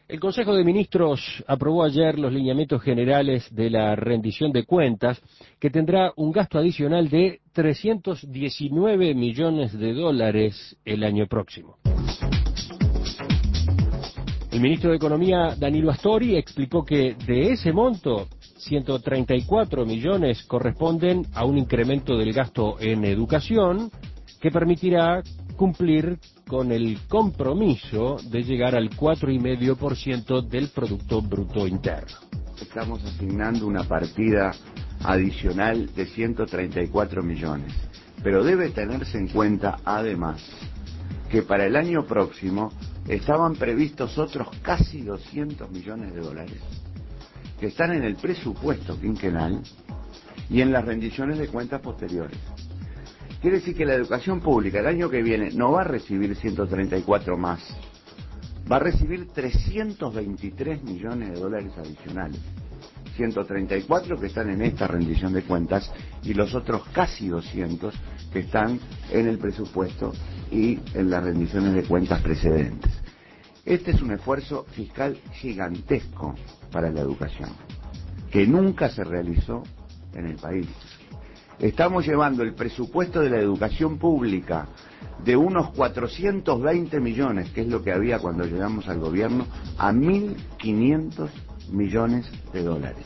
El Consejo de Ministros aprobó ayer los lineamientos generales de la rendición de cuentas, que tendrá un gasto adicional de 319 millones de dólares el año próximo. El ministro de Economía, Danilo Astori, explicó que de ese monto, 134 millones corresponden a un incremento del gasto en educación que permitirá cumplir con el compromiso de llegar al 4,5% del Producto Bruto Interno. Estamos asignando una partida adicional de 134 millones, pero debe tenerse en cuenta además que para el año próximo estaban previstos otros casi 200 millones de dólares que están en el presupuesto quinquenal y en las rendiciones de cuentas posteriores. Quiere decir que la educación pública el año que viene no va a recibir 134 más, va a recibir 323 millones de dólares adicionales. 134 que están en esta rendición de cuentas y los otros casi 200 que están en el presupuesto y en las rendiciones de cuentas precedentes. Este es un esfuerzo fiscal gigantesco para la educación, que nunca se realizó en el país. Estamos llevando el presupuesto de la educación pública de unos 420 millones, que es lo que había cuando llegamos al gobierno, a 1.500 millones de dólares.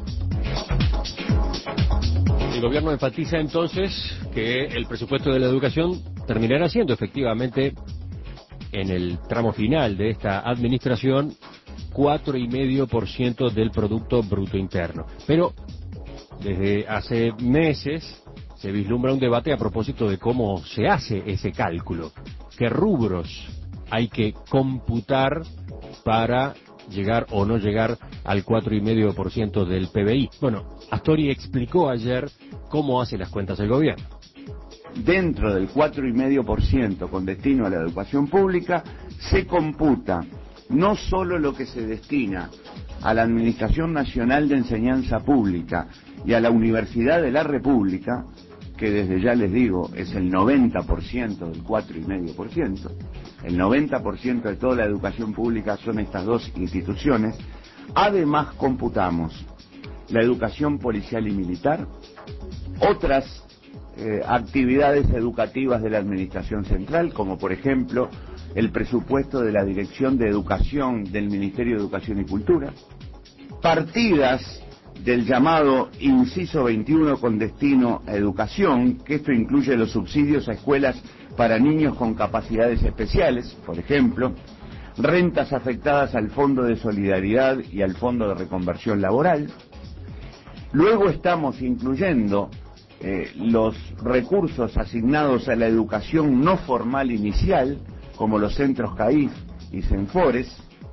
El gobierno enfatiza entonces que el presupuesto de la educación terminará siendo efectivamente, en el tramo final de esta administración, 4,5% del Producto Bruto Interno. Pero desde hace meses se vislumbra un debate a propósito de cómo se hace ese cálculo, qué rubros hay que computar para llegar o no llegar al 4,5% del PBI. Bueno, Astori explicó ayer cómo hace las cuentas el gobierno. Dentro del 4,5% con destino a la educación pública se computa no solo lo que se destina a la Administración Nacional de Enseñanza Pública y a la Universidad de la República, que desde ya les digo es el 90% del 4,5%, el 90% de toda la educación pública son estas dos instituciones. Además computamos la educación policial y militar, otras actividades educativas de la Administración Central, como por ejemplo el presupuesto de la Dirección de Educación del Ministerio de Educación y Cultura, partidas del llamado inciso 21 con destino a educación, que esto incluye los subsidios a escuelas para niños con capacidades especiales, por ejemplo, rentas afectadas al Fondo de Solidaridad y al Fondo de Reconversión Laboral. Luego estamos incluyendo los recursos asignados a la educación no formal inicial, como los centros CAIF y CENFORES.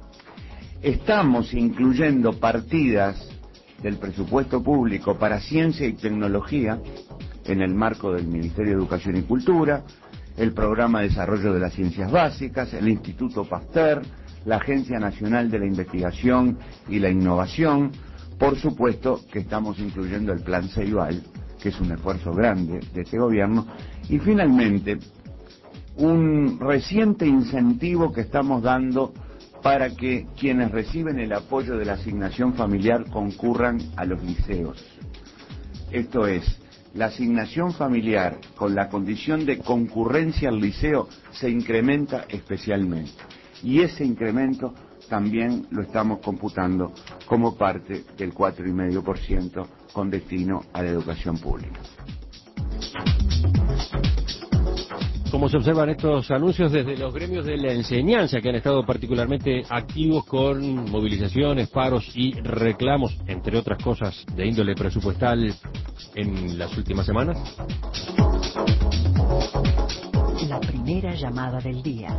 Estamos incluyendo partidas del presupuesto público para ciencia y tecnología en el marco del Ministerio de Educación y Cultura, el Programa de Desarrollo de las Ciencias Básicas, el Instituto Pasteur, la Agencia Nacional de la Investigación y la Innovación. Por supuesto que estamos incluyendo el Plan Ceibal, que es un esfuerzo grande de este gobierno, y finalmente un reciente incentivo que estamos dando para que quienes reciben el apoyo de la asignación familiar concurran a los liceos. Esto es, la asignación familiar con la condición de concurrencia al liceo se incrementa especialmente, y ese incremento también lo estamos computando como parte del 4,5% con destino a la educación pública. ¿Cómo se observan estos anuncios desde los gremios de la enseñanza, que han estado particularmente activos con movilizaciones, paros y reclamos, entre otras cosas, de índole presupuestal en las últimas semanas? La primera llamada del día.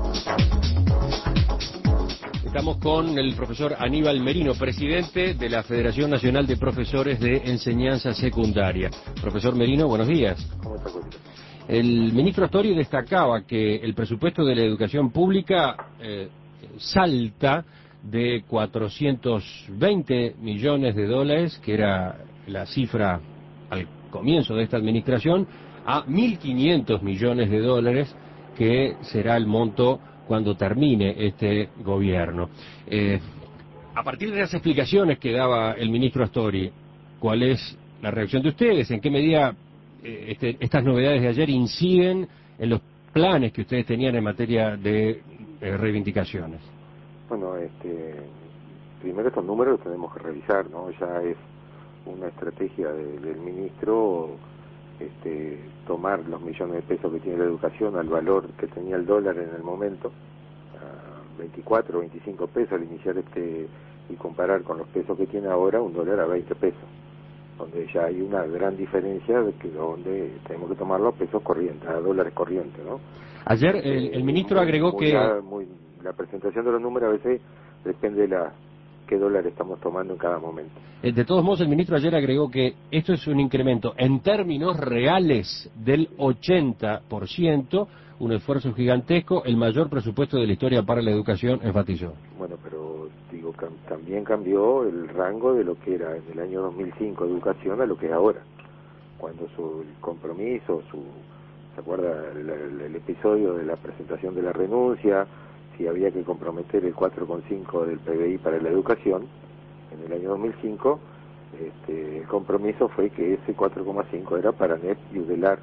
Estamos con el profesor Aníbal Merino, presidente de la Federación Nacional de Profesores de Enseñanza Secundaria. Profesor Merino, buenos días. ¿Cómo está, Julio? El ministro Astori destacaba que el presupuesto de la educación pública salta de 420 millones de dólares, que era la cifra al comienzo de esta administración, a 1.500 millones de dólares, que será el monto cuando termine este gobierno. A partir de las explicaciones que daba el ministro Astori, ¿cuál es la reacción de ustedes? ¿En qué medida estas novedades de ayer inciden en los planes que ustedes tenían en materia de reivindicaciones? Bueno, primero estos números los tenemos que revisar, ¿no? Ya es una estrategia del ministro tomar los millones de pesos que tiene la educación al valor que tenía el dólar en el momento, a 24 o 25 pesos al iniciar y comparar con los pesos que tiene ahora un dólar a 20 pesos, donde ya hay una gran diferencia de que donde tenemos que tomarlo a pesos corrientes, a dólares corrientes, ¿no? Ayer el ministro agregó que... la presentación de los números a veces depende de qué dólar estamos tomando en cada momento. De todos modos, el ministro ayer agregó que esto es un incremento en términos reales del 80%, un esfuerzo gigantesco, el mayor presupuesto de la historia para la educación, enfatizó. Bueno, pero digo, también cambió el rango de lo que era en el año 2005 educación a lo que es ahora, cuando el compromiso, ¿se acuerda el episodio de la presentación de la renuncia? Si había que comprometer el 4,5 del PBI para la educación, en el año 2005, el compromiso fue que ese 4,5 era para ANEP y UDELAR.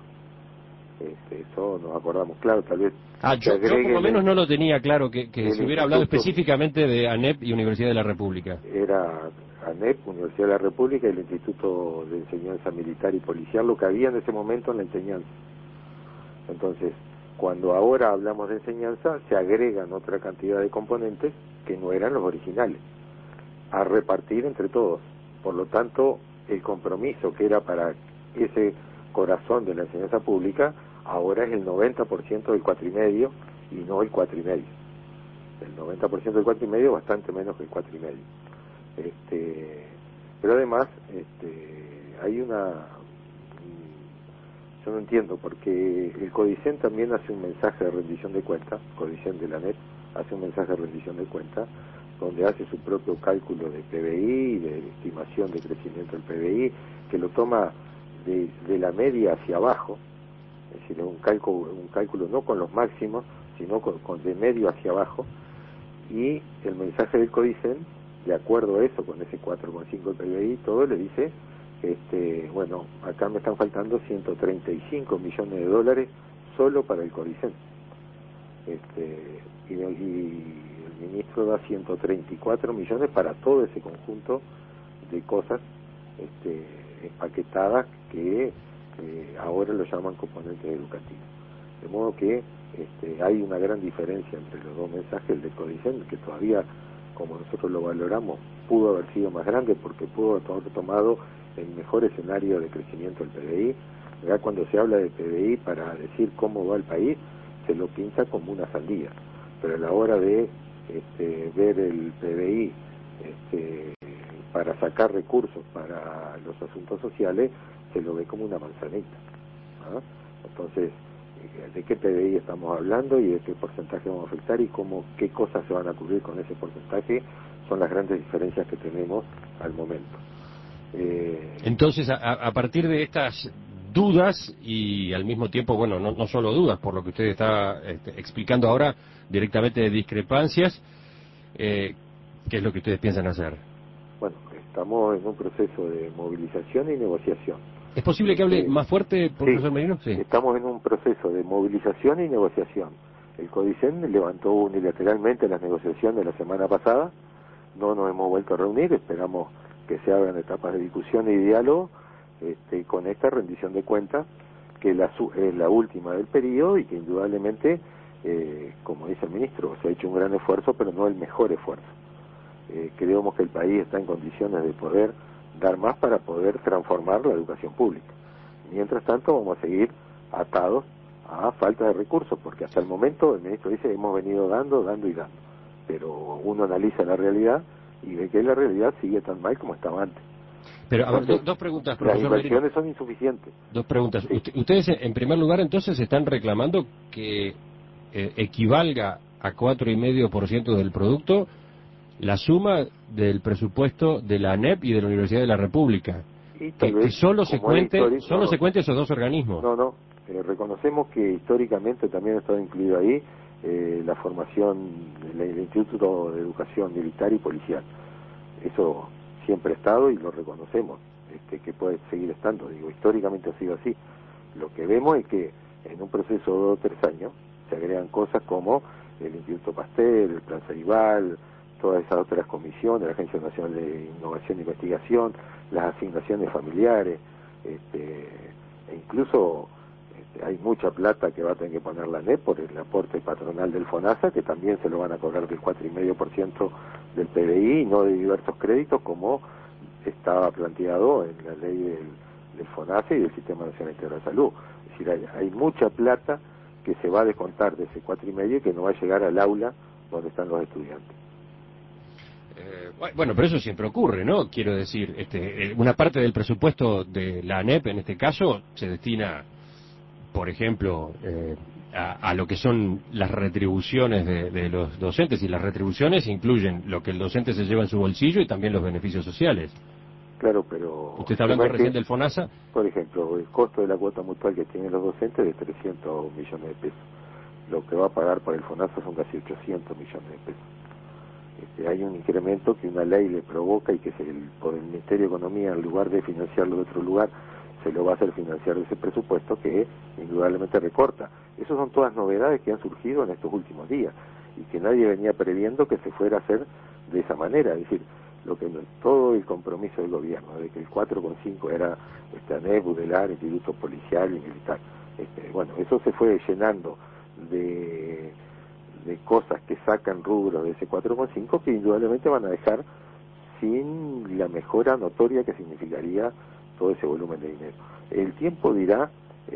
Eso nos acordamos, claro, tal vez... Yo por lo menos no lo tenía claro, que se hubiera hablado específicamente de ANEP y Universidad de la República. Era ANEP, Universidad de la República, y el Instituto de Enseñanza Militar y Policial, lo que había en ese momento en la enseñanza. Entonces, cuando ahora hablamos de enseñanza, se agregan otra cantidad de componentes que no eran los originales, a repartir entre todos. Por lo tanto, el compromiso que era para ese corazón de la enseñanza pública, ahora es el 90% del 4,5 y no el 4,5. El 90% del 4,5 bastante menos que el 4,5. Pero además, hay yo no entiendo, porque el CODICEN también hace un mensaje de rendición de cuentas, CODICEN de la NET hace un mensaje de rendición de cuentas, donde hace su propio cálculo de PBI, de estimación de crecimiento del PBI, que lo toma de la media hacia abajo, es decir, un cálculo no con los máximos, sino con de medio hacia abajo, y el mensaje del CODICEN, de acuerdo a eso, con ese 4,5 del PBI, todo le dice... bueno, acá me están faltando 135 millones de dólares solo para el CODICEN. Y el ministro da 134 millones para todo ese conjunto de cosas empaquetadas que ahora lo llaman componentes educativos. De modo que hay una gran diferencia entre los dos mensajes, el de CODICEN, que todavía, como nosotros lo valoramos, pudo haber sido más grande porque pudo haber tomado el mejor escenario de crecimiento del PBI. Ya cuando se habla de PBI para decir cómo va el país, se lo pinta como una sandía, pero a la hora de ver el PBI para sacar recursos para los asuntos sociales, se lo ve como una manzanita, ¿no? Entonces, ¿de qué PBI estamos hablando y de qué porcentaje vamos a afectar y qué cosas se van a cubrir con ese porcentaje? Son las grandes diferencias que tenemos al momento. Entonces, a partir de estas dudas y al mismo tiempo, bueno, no solo dudas, por lo que usted está explicando ahora, directamente de discrepancias, ¿qué es lo que ustedes piensan hacer? Bueno, estamos en un proceso de movilización y negociación. ¿Es posible que hable más fuerte, profesor Merino? Sí, estamos en un proceso de movilización y negociación. El CODICEN levantó unilateralmente las negociaciones la semana pasada, no nos hemos vuelto a reunir, esperamos que se hagan etapas de discusión y diálogo con esta rendición de cuentas, que es la última del periodo y que indudablemente, como dice el ministro, se ha hecho un gran esfuerzo, pero no el mejor esfuerzo. Creemos que el país está en condiciones de poder dar más para poder transformar la educación pública. Mientras tanto, vamos a seguir atados a falta de recursos, porque hasta el momento el ministro dice hemos venido dando y dando, pero uno analiza la realidad y ve que la realidad sigue tan mal como estaba antes. Pero, a ver, dos preguntas, profesor. Las inversiones son insuficientes. Dos preguntas. Sí. Ustedes, en primer lugar, entonces, están reclamando que equivalga a 4,5% del producto la suma del presupuesto de la ANEP y de la Universidad de la República. Y Que solo se cuente se cuente esos dos organismos. No, reconocemos que históricamente también ha estado incluido ahí la formación del Instituto de Educación Militar y Policial. Eso siempre ha estado y lo reconocemos, que puede seguir estando. Digo, históricamente ha sido así. Lo que vemos es que en un proceso de 2 o 3 años se agregan cosas como el Instituto Pasteur, el Plan Ceibal, todas esas otras comisiones, la Agencia Nacional de Innovación e Investigación, las asignaciones familiares, e incluso hay mucha plata que va a tener que poner la ANEP por el aporte patronal del FONASA, que también se lo van a cobrar del 4,5% del PBI y no de diversos créditos como estaba planteado en la ley del FONASA y del Sistema Nacional Integral de Salud. Es decir, hay mucha plata que se va a descontar de ese 4,5 y que no va a llegar al aula donde están los estudiantes. Bueno, pero eso siempre ocurre, ¿no? Quiero decir, una parte del presupuesto de la ANEP, en este caso, se destina, por ejemplo, a lo que son las retribuciones de los docentes, y las retribuciones incluyen lo que el docente se lleva en su bolsillo y también los beneficios sociales. Claro, pero... Usted está hablando recién del FONASA. Por ejemplo, el costo de la cuota mutual que tienen los docentes es de 300 millones de pesos. Lo que va a pagar para el FONASA son casi 800 millones de pesos. Hay un incremento que una ley le provoca y que por el Ministerio de Economía, en lugar de financiarlo de otro lugar, se lo va a hacer financiar de ese presupuesto que indudablemente recorta. Esas son todas novedades que han surgido en estos últimos días y que nadie venía previendo que se fuera a hacer de esa manera. Es decir, todo el compromiso del gobierno de que el 4,5 era ANEP, UDELAR, Instituto Policial y Militar. Bueno, eso se fue llenando de cosas que sacan rubros de ese 4,5 que indudablemente van a dejar sin la mejora notoria que significaría todo ese volumen de dinero. El tiempo dirá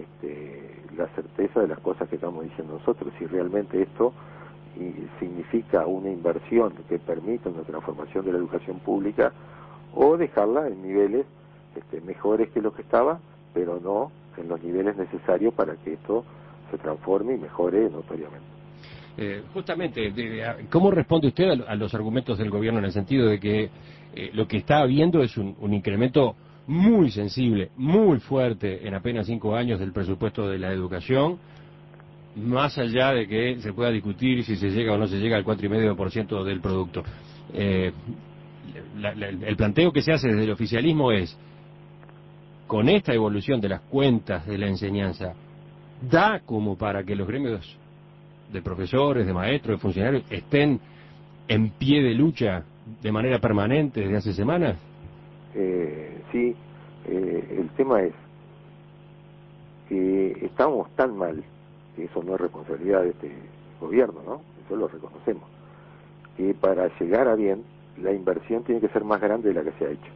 la certeza de las cosas que estamos diciendo nosotros, si realmente esto significa una inversión que permita una transformación de la educación pública o dejarla en niveles mejores que lo que estaba, pero no en los niveles necesarios para que esto se transforme y mejore notoriamente. Justamente, ¿cómo responde usted a los argumentos del gobierno en el sentido de que lo que está habiendo es un incremento muy sensible, muy fuerte en apenas 5 años del presupuesto de la educación, más allá de que se pueda discutir si se llega o no se llega al 4,5% del producto? El planteo que se hace desde el oficialismo es, con esta evolución de las cuentas de la enseñanza, ¿da como para que los gremios de profesores, de maestros, de funcionarios estén en pie de lucha de manera permanente desde hace semanas? Sí, el tema es que estamos tan mal, que eso no es responsabilidad de este gobierno, ¿no? Eso lo reconocemos, que para llegar a bien, la inversión tiene que ser más grande de la que se ha hecho.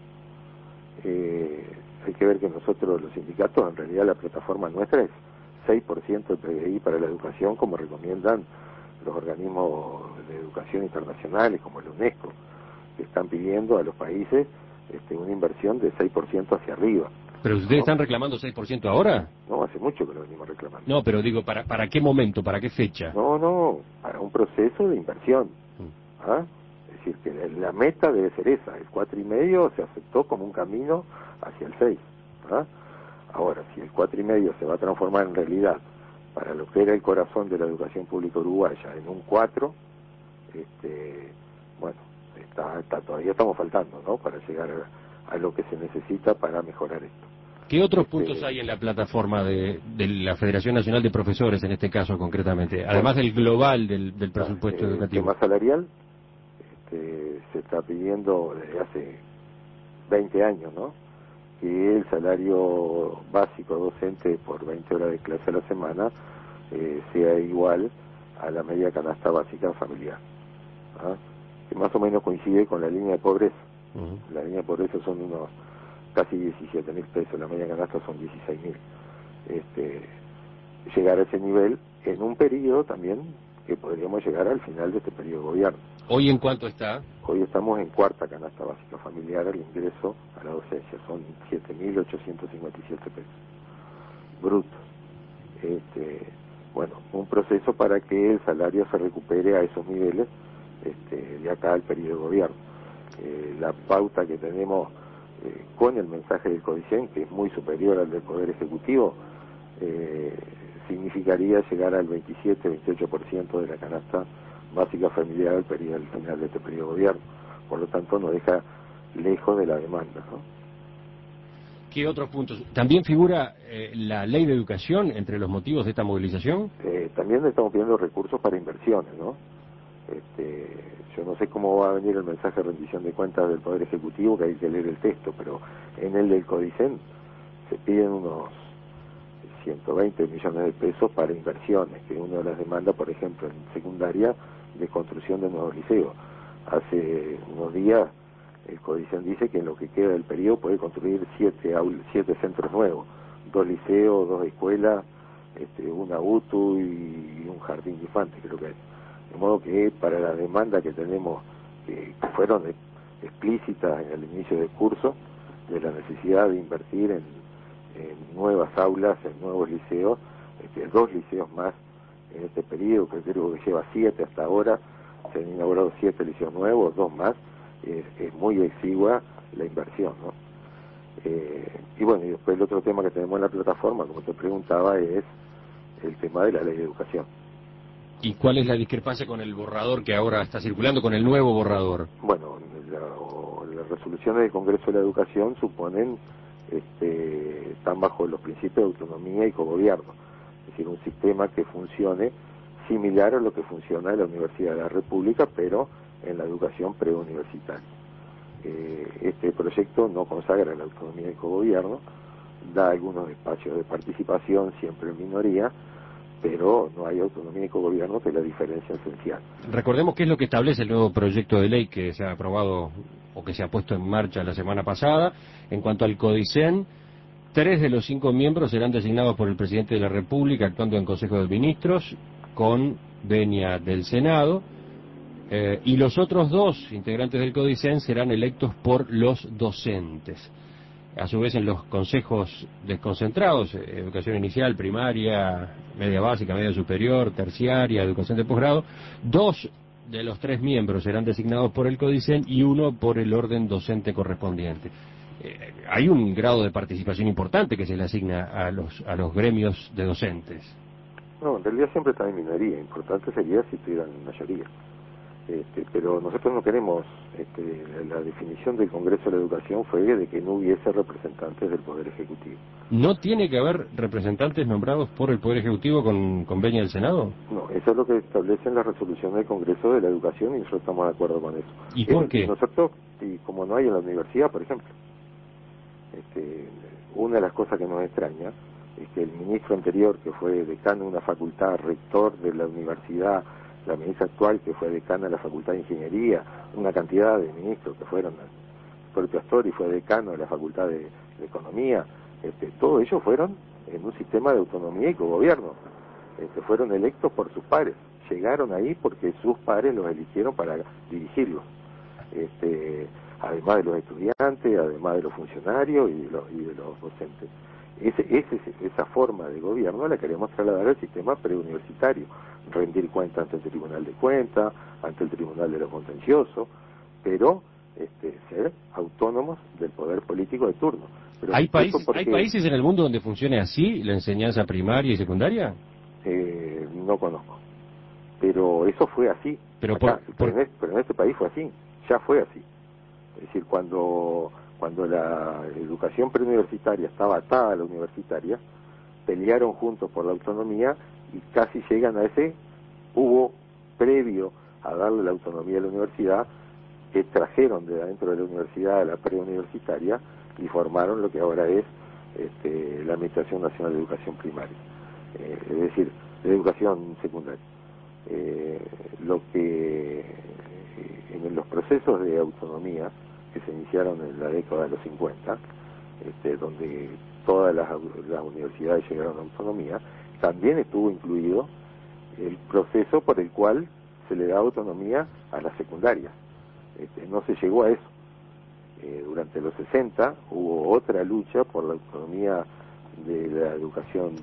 Hay que ver que nosotros, los sindicatos, en realidad la plataforma nuestra es 6% del PBI para la educación, como recomiendan los organismos de educación internacionales, como la UNESCO, que están pidiendo a los países una inversión de 6% hacia arriba. ¿Pero ustedes están reclamando 6% ahora? No, hace mucho que lo venimos reclamando. No, pero digo, ¿para qué momento? ¿Para qué fecha? No, para un proceso de inversión. ¿Ah? Es decir, que la meta debe ser esa. El 4,5 se aceptó como un camino hacia el 6. ¿Ah? Ahora, si el 4,5 se va a transformar en realidad para lo que era el corazón de la educación pública uruguaya en un 4, bueno, todavía estamos faltando, ¿no? Para llegar a lo que se necesita para mejorar esto. ¿Qué otros puntos hay en la plataforma de la Federación Nacional de Profesores, en este caso concretamente, además del global del presupuesto educativo? El tema salarial se está pidiendo desde hace 20 años, ¿no? Que el salario básico docente por 20 horas de clase a la semana sea igual a la media canasta básica familiar, ¿ah? Que más o menos coincide con la línea de pobreza. La línea de pobreza son unos casi 17.000 pesos, la media canasta son 16.000. Llegar a ese nivel en un periodo también que podríamos llegar al final de este periodo de gobierno. ¿Hoy en cuánto está? Hoy estamos en 4ª canasta básica familiar al ingreso a la docencia, son 7.857 pesos brutos. Bueno, un proceso para que el salario se recupere a esos niveles de acá al periodo de gobierno. La pauta que tenemos con el mensaje del CODICEN, que es muy superior al del Poder Ejecutivo, significaría llegar al 27-28% de la canasta básica familiar al final de este periodo de gobierno. Por lo tanto, nos deja lejos de la demanda, ¿no? ¿Qué otros puntos? ¿También figura la ley de educación entre los motivos de esta movilización? También estamos pidiendo recursos para inversiones, ¿no? Yo no sé cómo va a venir el mensaje de rendición de cuentas del Poder Ejecutivo, que hay que leer el texto, pero en el del Codicen se piden unos 120 millones de pesos para inversiones, que una de las demandas, por ejemplo, en secundaria, de construcción de nuevos liceos. Hace unos días el Codicen dice que en lo que queda del periodo puede construir 7 centros nuevos, 2 liceos, 2 escuelas, una UTU y un jardín de infantes, creo que es. De modo que para la demanda que tenemos, que fueron explícitas en el inicio del curso, de la necesidad de invertir en nuevas aulas, en nuevos liceos, 2 liceos más en este periodo, que creo que lleva 7 hasta ahora, se han inaugurado 7 liceos nuevos, 2 más, es muy exigua la inversión, ¿no? Y bueno, y después el otro tema que tenemos en la plataforma, como te preguntaba, es el tema de la ley de educación. ¿Y cuál es la discrepancia con el borrador que ahora está circulando, con el nuevo borrador? Bueno, las resoluciones del Congreso de la Educación suponen, están bajo los principios de autonomía y cogobierno, es decir, un sistema que funcione similar a lo que funciona en la Universidad de la República, pero en la educación preuniversitaria. Este proyecto no consagra la autonomía y cogobierno, da algunos espacios de participación, siempre en minoría, pero no hay autonomía y cogobierno, que es la diferencia esencial. Recordemos qué es lo que establece el nuevo proyecto de ley que se ha aprobado o que se ha puesto en marcha la semana pasada. En cuanto al Codicen, 3 de los 5 miembros serán designados por el presidente de la República, actuando en Consejo de Ministros, con venia del Senado, y los otros 2 integrantes del Codicen serán electos por los docentes. A su vez, en los consejos desconcentrados, educación inicial, primaria, media básica, media superior, terciaria, educación de posgrado, 2 de los 3 miembros serán designados por el Codicen y 1 por el orden docente correspondiente. Hay un grado de participación importante que se le asigna a los gremios de docentes. No, en realidad siempre está en minoría, importante sería si estuvieran en mayoría. Pero nosotros no queremos, la definición del Congreso de la Educación fue de que no hubiese representantes del Poder Ejecutivo. ¿No tiene que haber representantes nombrados por el Poder Ejecutivo con venia del Senado? No, eso es lo que establecen las resoluciones del Congreso de la Educación y nosotros estamos de acuerdo con eso. ¿Y por qué? Nosotros, y como no hay en la universidad, por ejemplo, una de las cosas que nos extraña es que el ministro anterior, que fue decano de una facultad, rector de la universidad, la ministra actual, que fue decana de la Facultad de Ingeniería, una cantidad de ministros que fueron, el propio Astori fue decano de la Facultad de Economía, todos ellos fueron en un sistema de autonomía y cogobierno, fueron electos por sus pares, llegaron ahí porque sus pares los eligieron para dirigirlos, además de los estudiantes, además de los funcionarios y de los docentes. Esa forma de gobierno la queremos trasladar al sistema preuniversitario, rendir cuenta ante el Tribunal de Cuentas, ante el Tribunal de lo Contencioso, pero ser autónomos del poder político de turno. Pero ¿Hay países en el mundo donde funcione así la enseñanza primaria y secundaria? No conozco, pero eso fue así. Pero, acá, pero en este país fue así, ya fue así. Es decir, cuando la educación preuniversitaria estaba atada a la universitaria, pelearon juntos por la autonomía y casi llegan a hubo previo a darle la autonomía a la universidad, que trajeron de adentro de la universidad a la preuniversitaria y formaron lo que ahora es la Administración Nacional de Educación Primaria, es decir, de educación secundaria. Lo que en los procesos de autonomía que se iniciaron en la década de los 50, donde todas las universidades llegaron a autonomía, también estuvo incluido el proceso por el cual se le da autonomía a las secundarias. No se llegó a eso. Durante los 60 hubo otra lucha por la autonomía de la educación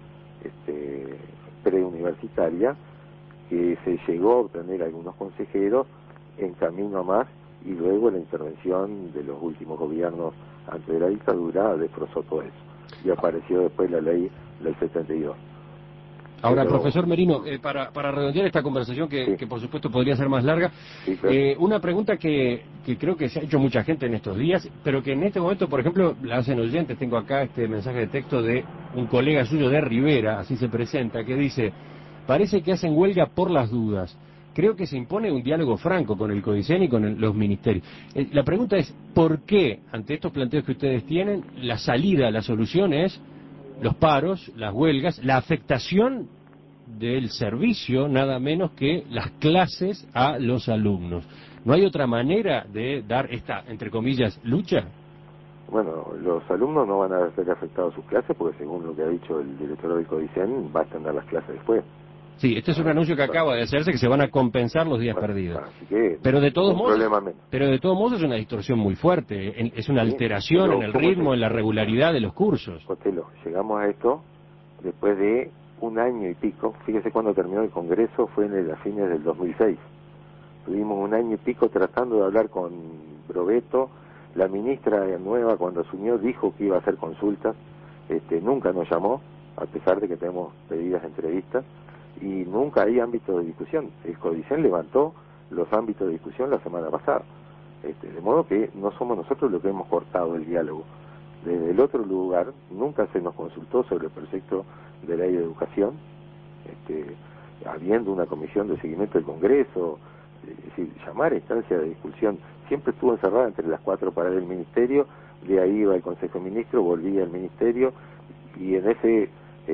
preuniversitaria, que se llegó a obtener algunos consejeros en camino a más, y luego la intervención de los últimos gobiernos antes de la dictadura destrozó todo eso y apareció después la ley del 72. Ahora, Pero, profesor Merino, para redondear esta conversación Sí. que por supuesto podría ser más larga, Sí, claro. una pregunta que creo que se ha hecho mucha gente en estos días, pero que en este momento, por ejemplo, la hacen oyentes. Tengo acá este mensaje de texto de un colega suyo de Rivera, así se presenta, que dice: parece que hacen huelga por las dudas. Creo que se impone un diálogo franco con el CODICEN y con los ministerios. La pregunta es, ¿por qué, ante estos planteos que ustedes tienen, la salida, la solución es los paros, las huelgas, la afectación del servicio, nada menos que las clases a los alumnos? ¿No hay otra manera de dar esta, entre comillas, lucha? Bueno, los alumnos no van a ser afectados sus clases porque según lo que ha dicho el director del CODICEN va a extender las clases después. Sí, este es un anuncio que acaba de hacerse, que se van a compensar los días Bueno, perdidos. así que Pero de todos un modos, problema menos. es una distorsión muy fuerte, es una Sí, alteración pero en el ¿cómo ritmo, en la regularidad de los cursos. Cotelo, llegamos a esto después de un año y pico. Fíjese cuando terminó el Congreso, fue a fines del 2006. Tuvimos un año y pico tratando de hablar con Brovetto. La ministra nueva, cuando asumió, dijo que iba a hacer consultas. Nunca nos llamó, a pesar de que tenemos pedidas entrevistas, y nunca hay ámbito de discusión. El CODICEN levantó los ámbitos de discusión la semana pasada. De modo que no somos nosotros los que hemos cortado el diálogo. Desde el otro lugar, nunca se nos consultó sobre el proyecto de ley de educación, habiendo una comisión de seguimiento del Congreso. Es decir, llamar a instancia de discusión siempre estuvo encerrada entre las cuatro paredes del Ministerio. De ahí iba el Consejo de Ministros, volvía al Ministerio, y en ese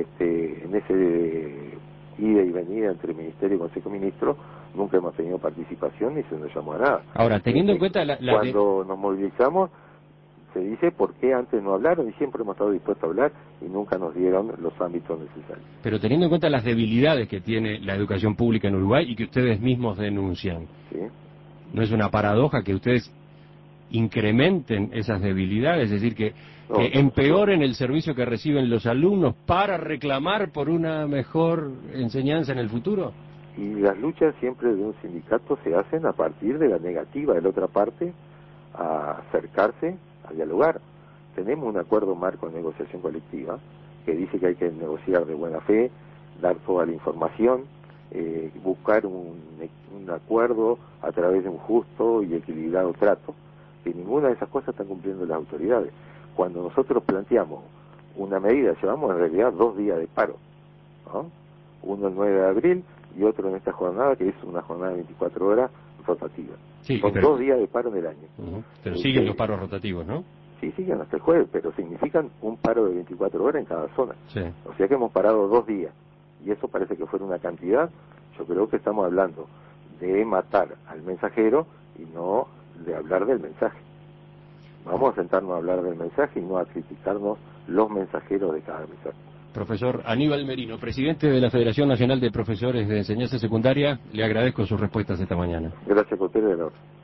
ida y venida entre Ministerio y Consejo de Ministros nunca hemos tenido participación ni se nos llamó a nada. Ahora, teniendo en cuenta Cuando nos movilizamos, se dice por qué antes no hablaron, y siempre hemos estado dispuestos a hablar y nunca nos dieron los ámbitos necesarios. Pero teniendo en cuenta las debilidades que tiene la educación pública en Uruguay y que ustedes mismos denuncian, ¿Sí? ¿no es una paradoja que ustedes incrementen esas debilidades? Es decir, que No, empeoren el servicio que reciben los alumnos para reclamar por una mejor enseñanza en el futuro. Y las luchas siempre de un sindicato se hacen a partir de la negativa de la otra parte a acercarse a dialogar. Tenemos un acuerdo marco de negociación colectiva que dice que hay que negociar de buena fe, dar toda la información, buscar un acuerdo a través de un justo y equilibrado trato, que ninguna de esas cosas están cumpliendo las autoridades. Cuando nosotros planteamos una medida, llevamos en realidad 2 días de paro, ¿no? Uno el 9 de abril y otro en esta jornada, que es una jornada de 24 horas rotativa. Sí, Son pero, 2 días de paro en el año. pero siguen los paros rotativos, ¿no? Sí, siguen hasta el jueves, pero significan un paro de 24 horas en cada zona. Sí. O sea que hemos parado 2 días. Y eso parece que fuera una cantidad. Yo creo que estamos hablando de matar al mensajero y no de hablar del mensaje. Vamos a sentarnos a hablar del mensaje y no a criticarnos los mensajeros de cada mensaje. Profesor Aníbal Merino, presidente de la Federación Nacional de Profesores de Enseñanza Secundaria, le agradezco sus respuestas esta mañana. Gracias, Cotero, de la